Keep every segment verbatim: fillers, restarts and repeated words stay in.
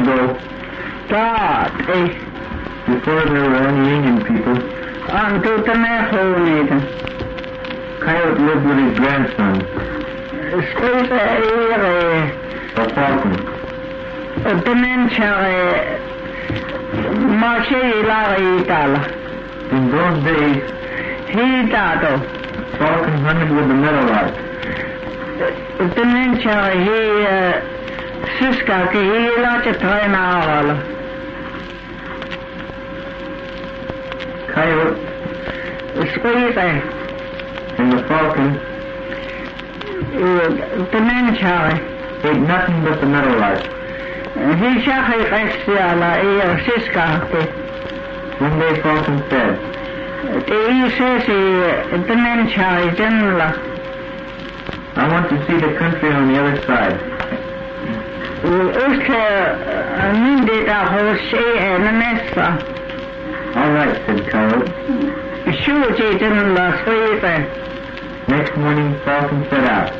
ago? God, eh? Before there were any Indian people. Unto the Nehoonita. Coyote lived with his grandson. Squeeze a A falcon. the mention Marche Larry Dalla. In those days, He Dado. falcon hunted with the meadowlark. The mention he Siska, he large a time hour. Coyote Squeeze a and the falcon the mention. ate nothing but the meadowlark. He shall a Siska. One day falcon said, He says the mention general. I want to see the country on the other side. Uske myndigheter hos en nästa. All right, said Coyote. tjugo general skriver. Next morning, falcon set out.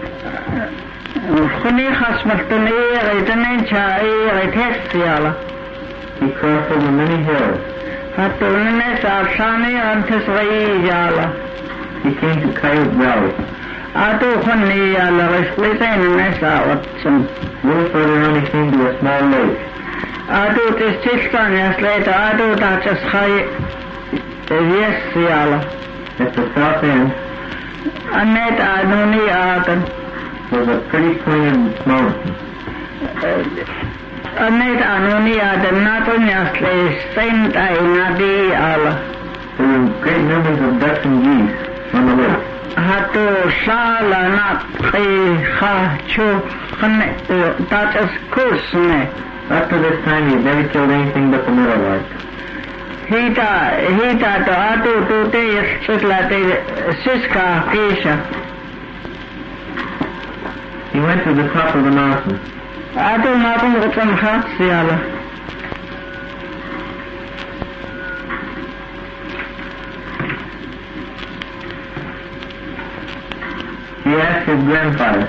Khunikhas martunere the mencha ere testiala. He crossed over many hills. Hatunne sashani antisrayala. He came to Coyote Valley. Atu khuniyala respliten nesa watson. A little further on, he came to a small lake. Atu tistiskan yasleta atu tachas khay yesiala. At the south end Anet anuni atan. was a pretty pointed mountain. Anet anuni atan natun yasle senta inadi ala. There were great numbers of ducks and geese on the lake. Hatu shala nat khi kha chu khne tachas kusne. Up to this time, he had never killed anything but the meadowlark. Hita hita to atu tu te sislate siska kisha. He went to the top of the mountain. Atu napun utam khatsiala. He asked his grandfather,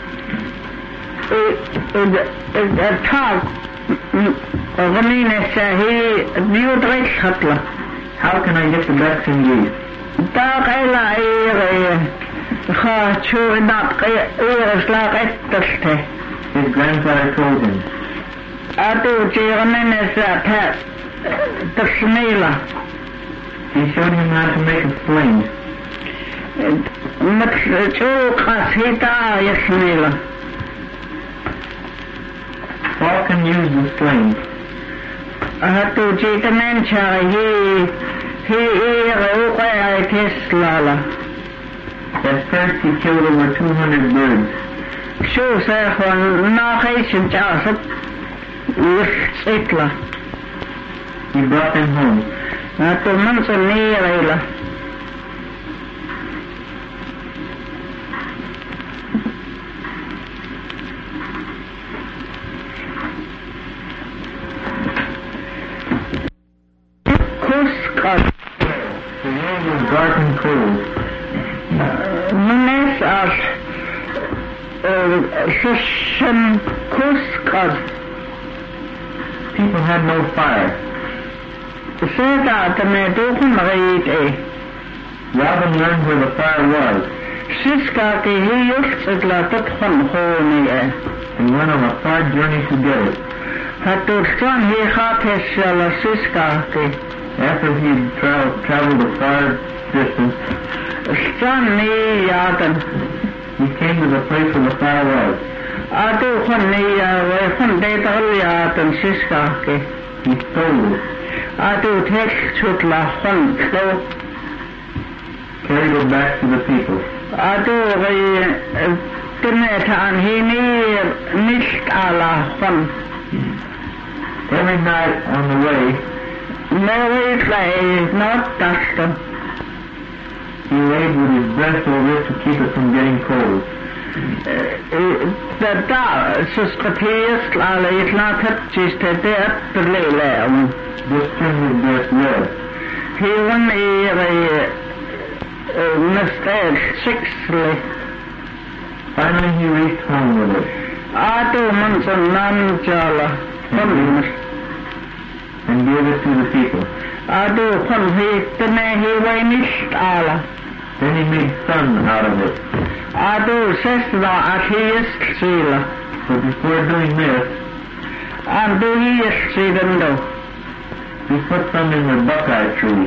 The talk Ramine sahi biudrich hatla. how can I get the ducks and geese? Dag ela ere kha chu nat kay ere slag ettelte. His grandfather told him. Atu jirmene sa ta tasmila. He showed him how to make a sling. Mat chu khasita yasmila. Falcon used the sling. Atu jitamen cha he he ere uqay tislala. At first, he killed over two hundred birds. Shu sa khon na khayshin chasat yitla. He brought them home. Atu mansa nirayla. The room was dark and cold. Munes as Shishan Kuskad. People had no fire. Seda the Medukun Reid A. Robin learned where the fire was Siska ki he used la Tutun Honi A. and went on a far journey to get it. Hatustan he Hateshala Siska ki. After he had tra- traveled a far distance, Stan ni Yadan. he came to the place where the fire was. Atu Honi Wefun Detal Yadan Siska ki. He stole it, Atu Tek Chutla Hun Klo. carried it back to the people. Atu Timetan he near nicht ala Hun. Every night on the way, Mary Clay, not Dustin. he laid with his breast over it to keep it from getting cold. The da suspicious lala is not just a death to lay down. This turned his breast red. He won a mistake sixthly. Finally, he reached home with it. Atu months and none jala. Honlimus. And give it to the people. Adu Honhitane he wainist ala. Then he made sun out of it. Adu Sesna Atheist Sila. But before doing this, Adu Yes Sidando. he put some in the buckeye tree.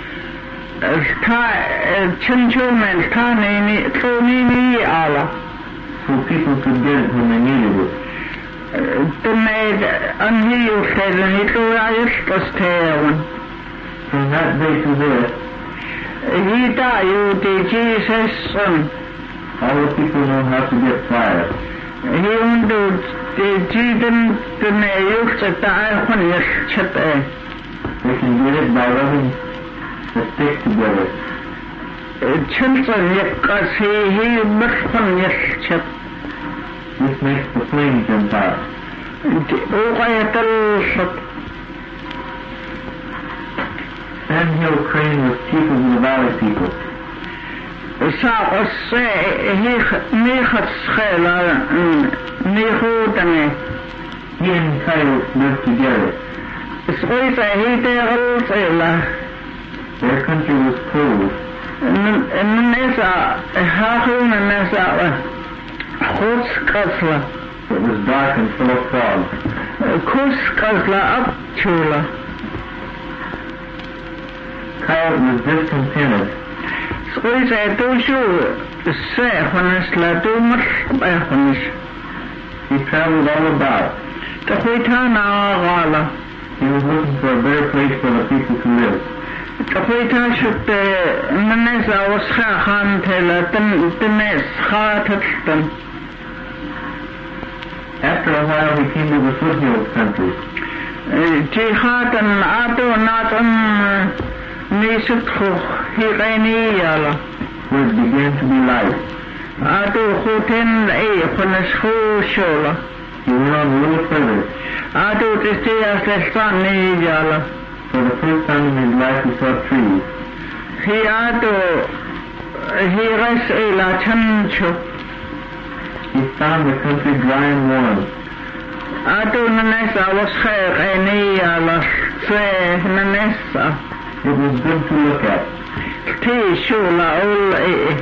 Chinchumen Tanini Tunini ala. So people could get it when they needed it. The maid unhealed said and he threw out his tail. From that day to this, He died the Jesus son. all the people know how to get fire. He understood the Jiden the Mayuk that I wanted chip. They can get it by rubbing the stick together. Children because he he must one chip. This makes the flame jump out. Sand Hill Crane was chief of the valley people. Sa he nichts schela nihudane. He and Coyote lived together. Soisa he der Their country was cold. Nessa Hahun Nessa Kuskasla. It was dark and full of fog. Kuskasla up chula. Coyote was discontented. Soisa doshu se honestla dumas by honest. He traveled all about. The Huitana Gala. He was looking for a better place for the people to live. The Huita should Nessa was Khan Tela Denes Hartatston. After a while he came to the foothills country. Jihad and Ado Natam Nisuthu Hiraniala. Where it began to be light. Ado Hutin A Honeshu Shola. He went on a little further. Ado Tistias Lestani Yala. For the first time in his life he saw trees. He Ado He Res Ela Chancho. He found the country dry and warm. Ado Nanessa was Khairani Yala Se Nanessa. It was good to look at. T Shula Ul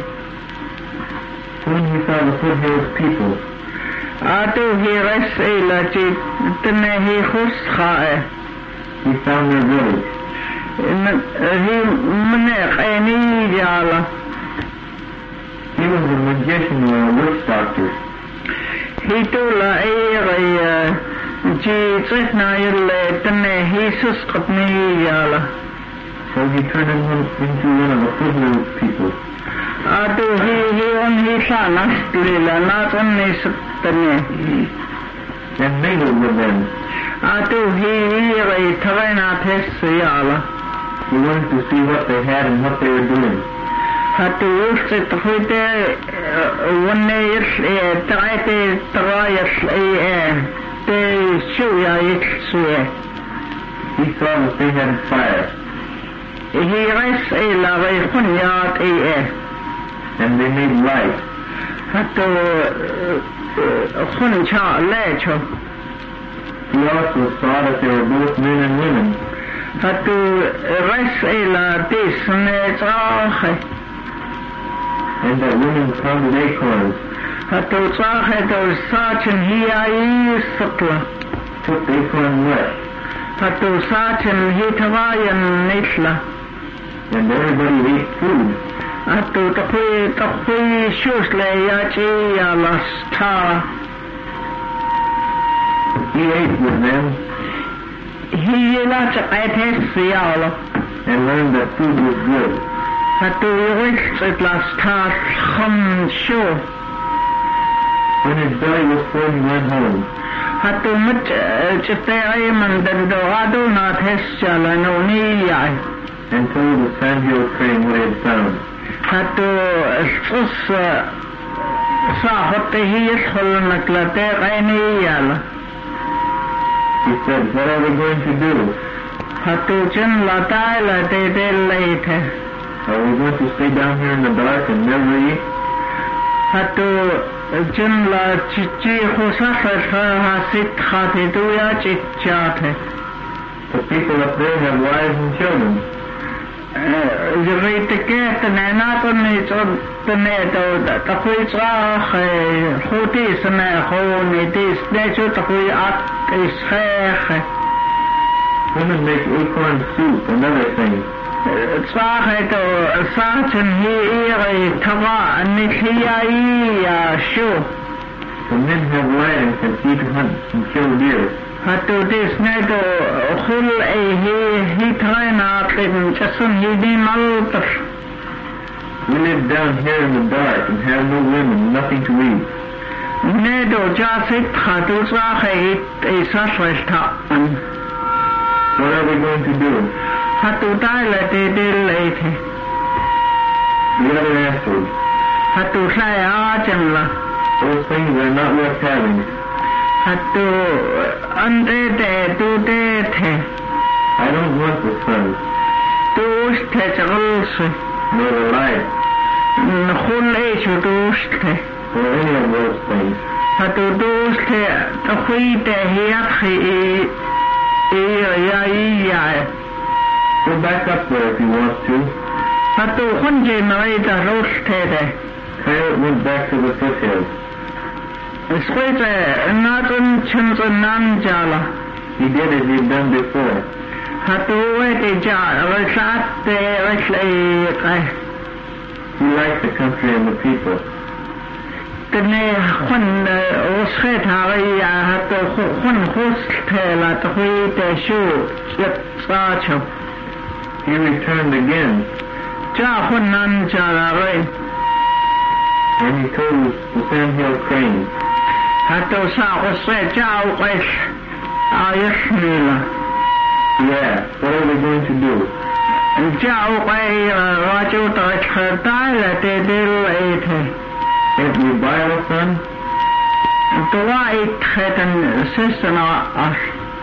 Soon he saw the foothills people. Ado He Res Ela Tenehi Hushae. He found their village. He Mnekani Yala. He was a magician or a witch doctor. He tola Aya Jesus Nail Tenehi Suskapni Yala. So he turned him into one of the foothills people. Ado he he on he sanas lila not on he sutane. And mingled with them. Ado he he ray tavana yala. He wanted to see what they had and what they were doing. Ado usted huide one years traite trayas te shuya itsue. He saw that they had fire. He res ela ray hunyat e. And they made light. Ado huncha lecho. He also saw that they were both men and women. Ado res ela disne trache. And that women pounded acorns. Ado trache do sachin hiai sutla. Took the acorn wet. Ado sachin hitavayan nitla. And everybody ate food. Ado tapui tapui shusle yachi yalas ta. He ate with them. He lach ates yala. And learned that food was good. Ado rich it las ta hum shu. When his belly was full, he went home. Ado much chitay mandando ado na tes yala no ni yai. And told the Sand Hill Crane what he had found. Ado sus sa hotte hi ishol naklate kaini yala. He said, what are we going to do? Ado chin latai late de late. Are we going to stay down here in the dark and never eat? Ado Jimla Chichi Hosafat Sit Hatiduya Chichate. The people up there have wives and children. Je weet de kerk en hij na toen niet op de net dat dat goeie zwaar goed is en gewoon het is net zo dat goeie at is graag. Women make acorn soup and other things. Het zwaar het zaten hier tawa en niet hier ja show. The men have lands and feed hunt and kill deer. Hatu dis net khul e he he traina tlin chasun he din malter. We live down here in the dark and have no women, nothing to eat. Nedo jasit hatu swache e saswesta. What are we going to do? Hatu taile de delete. The other answered, Hatu sai ajanla. those things are not worth having. Hatu ande de tu de the. I don't want the sun, Tuste chalse. nor the light, Khul e chuduste. or any of those things. Hatu duste to khide hiakhi e e ya ya. Go back up there if you want to. Hatu khunje mai da roste de. Coyote went back to the foothills. Squite natun chunzun nam jala. He did as he'd done before. Hatu wete jala rasat de rasle. He liked the country and the people. Tene khun oshet hari hatu khun khustela tkhite shu tsacho. He returned again, Ja khun nam jala re. and he told the sandhill crane, Hatu sa oshet ja uqesh. Ayesmila. yeah, what are we going to do? Ja uqay raju tkhtaila te dilete. Can't we buy our son? Dua itkhetan sisana as.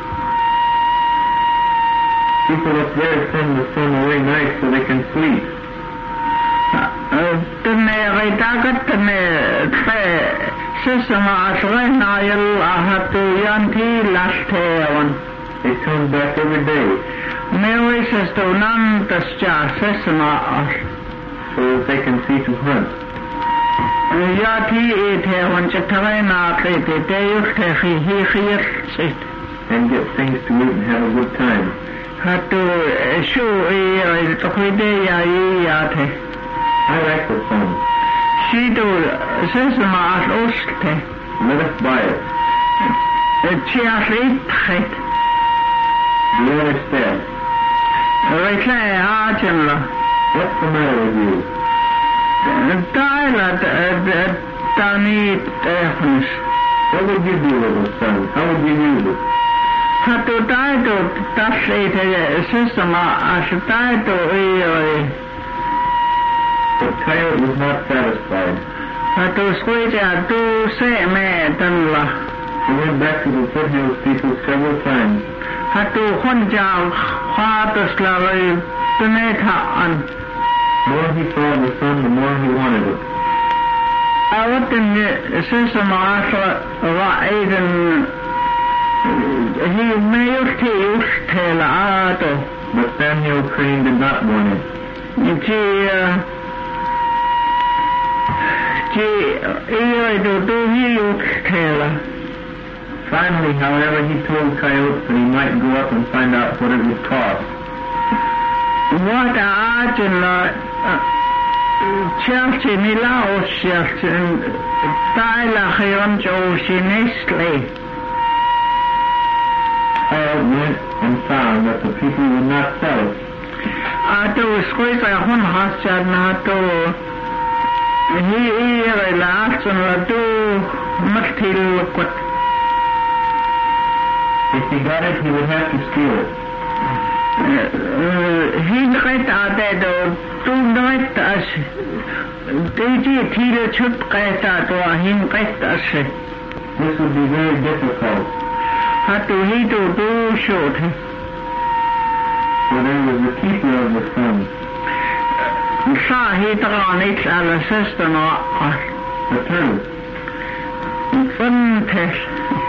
People up there send the sun away nights so they can sleep. Tene reitagat tene tse sisana asrena yalla hatu yanti lasthewan. They come back every day Mewi sisto nan tasja sisana as. so that they can see to hunt. Yati ite wan chatarena krete te yukte hi hi khir sit. And get things to eat and have a good time. Hatu shu i tkhide ya yate. I like the sun. Shido sisana as oste. Let us buy it. Chiarit khet. The owner said, Rekle ajanla. what's the matter with you? Taila tani tehnis. What would you do with the sun? How would you use it? Hatu taito tasite sisama as taito i The coyote was not satisfied. hatu squite atu se me tanla. He went back to the foothills people several times. Hatu khunja khatus lavai tuneta an. The more he saw the sun, the more he wanted it. Awatin sisama asa ra'idin he mayusti ustela ato. But Samuel Crane did not want it. Ji ji iyo do do hi ustela. Finally, however, he told Coyote that he might go up and find out what it would cost. What ajna Chelsea nila osjast taila khayam joshinestle. Coyote went and found that the people would not sell it. Ato squita hun hasjad na to hi ire laatsen la do matil kwat. If he got it, he would have to steal it. He ret ate do tu ret as teji thile chut kaita to hin kaita se. This would be very difficult, Hatu hi do do shot. for there was the keeper of the sun, Sa hi taranit ala system as. the turtle. Fantastic.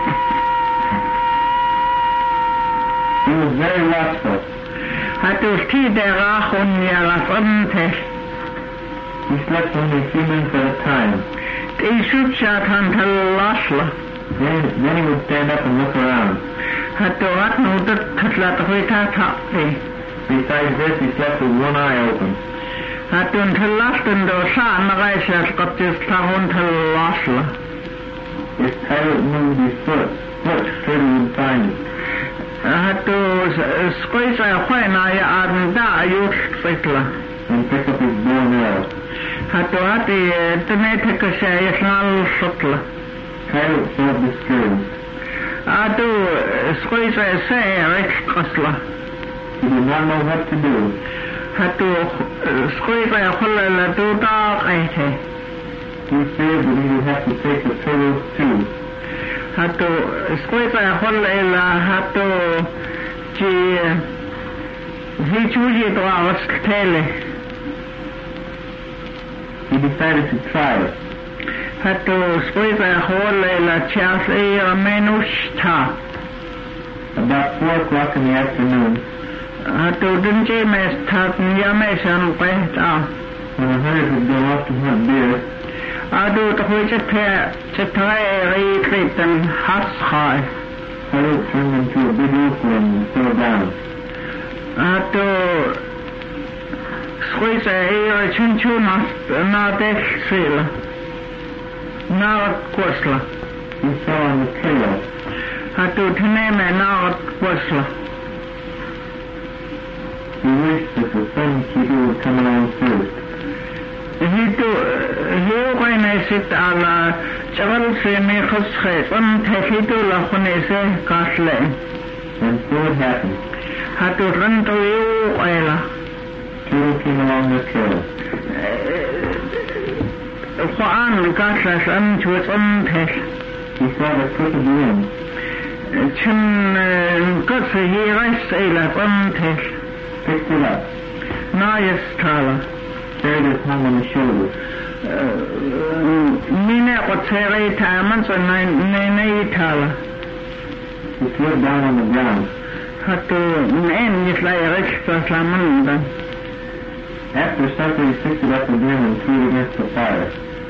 He was very watchful. Hatu tidera hunyala fantastic. He slept only a few minutes at a time. Isutchat hantalasla. Then, then he would stand up and look around. Hatu atnudat katlathuita tapti. Besides this, he slept with one eye open. Hatun talastan do sa nagaisas kaptis tahun talasla. If Coyote moved his foot, foot, Turtle would find it. Hatu squeeza huena ya arnda yusitla. And pick up his bow and arrow. Hatu ati tenetekasya yasnal sutla. Coyote felt discouraged. Hatu squeeza say rikasla. He did not know what to do. Hatu squeeza hulla duda kaite. He feared that he would have to take the turtles too. Hatu squeeza hulla hatu ji hichuji to avastele. He decided to try it. Hatu squeeza hulla chasli menushta. About four o'clock in the afternoon, Hatu dunje mes tat yamesan pehta. when the hunters had gone off to hunt deer, Adu tahui chate chate rekritan hashai. Coyote turned into a big wolfram and fell down. Adu squeeze a chinchu na dexil. Na kwasla. He fell on the trail. Adu tneme na kwasla. He wished that the sun keeper would come along first. Hitu hiu kaina sit ala chaval se me khushe un thehitu la khune se kasle. And so it happened. Hatu rantu yu aila. Turtle came along the trail. Quran kasla san chus un the. He saw the crooked limb. Chin kase hi rais ila un the. Picked it up. Na yastala. Carried it home on his shoulders. Mine qotsere taman so nai nai tala. He slid down on the ground. Hatu men yislay rikta samanda. After supper, he picked it up again and threw it against the fire.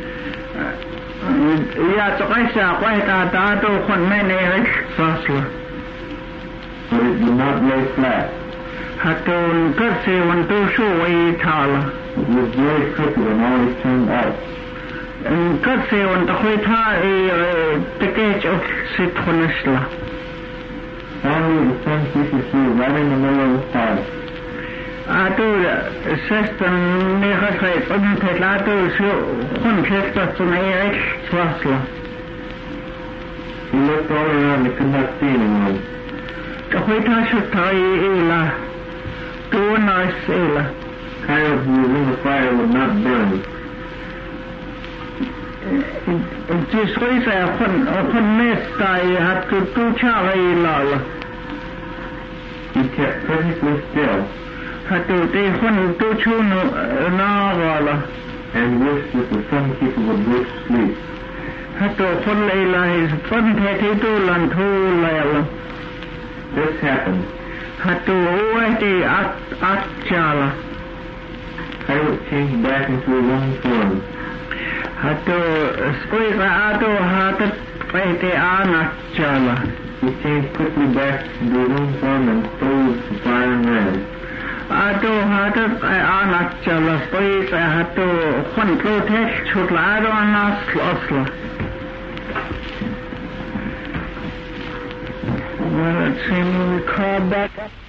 Ya tsokaisa kwaita tato khon mene rikta. But it did not lay flat. Hatu kase wantu shu wai tala. It was very crooked and always turned out. Kase wantu kwaita e tekech of sit khonishla. Finally, the sun keeper threw it right in the middle of the fire. Atu sestan ne khasai pun thelatu shu khon sesta sunai rikta. He looked all around and could not see anyone. Kwaita shu tai ila. Tu nice ila. Coyote who was in the fire would not burn. Jiswaisa khon khon mesta hatu tu chara ila. He kept perfectly still Hatu te khon tu chunu na wala. and wished that the sun keeper would go to sleep. Hatu khon ila his fun theti tu lan thu layala. This happened. Hatu uwati at at chala. Coyote changed back into his own form. Hatu squeeza atu hatat kaite anak chala. He changed quickly back into his own form and stole the fire and ran. Atu hatat anak chala squeeza hatu khon protest chutla adu anas osla. Well, it seems we call back up.